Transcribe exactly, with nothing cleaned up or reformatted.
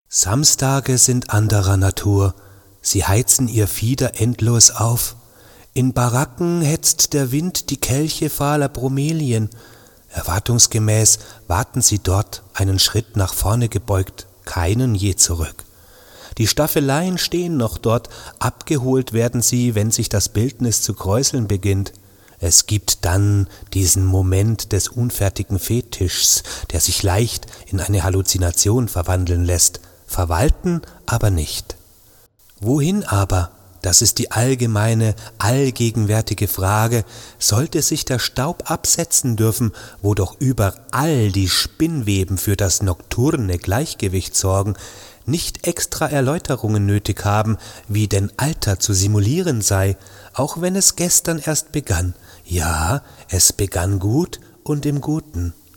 Samstage sind anderer Natur, sie heizen ihr Fieder endlos auf. In Baracken hetzt der Wind die Kelche fahler Bromelien. Erwartungsgemäß warten sie dort, einen Schritt nach vorne gebeugt, keinen je zurück. Die Staffeleien stehen noch dort, abgeholt werden sie, wenn sich das Bildnis zu kräuseln beginnt. Es gibt dann diesen Moment des unfertigen Fetischs, der sich leicht in eine Halluzination verwandeln lässt, verwalten aber nicht. Wohin aber, das ist die allgemeine, allgegenwärtige Frage, sollte sich der Staub absetzen dürfen, wo doch überall die Spinnweben für das nokturne Gleichgewicht sorgen, nicht extra Erläuterungen nötig haben, wie denn Alter zu simulieren sei, auch wenn es gestern erst begann. Ja, es begann gut und im Guten.